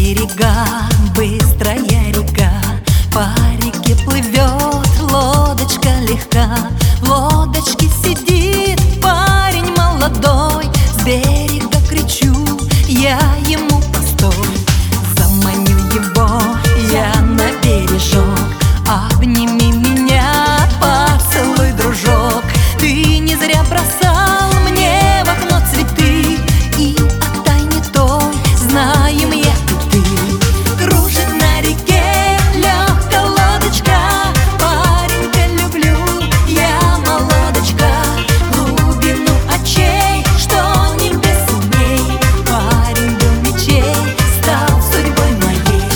берега, быстрая река, по реке плывет лодочка легка. В лодочке сидит парень молодой, с берега кричу я ему: постой! Заманю его я на бережок, обними меня, поцелуй, дружок. Ты не зря бросал мне в окно цветы, и о тайне той знаем я и ты. Кружит на реке легкая лодочка, паренька люблю я, молодочка. Глубину очей, что небес умей, парень был мечей, стал судьбой моей,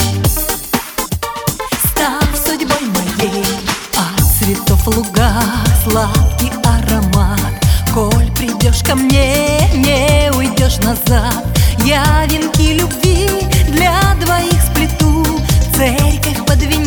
стал судьбой моей. От цветов луга сладкий аромат, коль придешь ко мне, не уйдешь назад. Я венки любви для двоих сплету, церковь под венец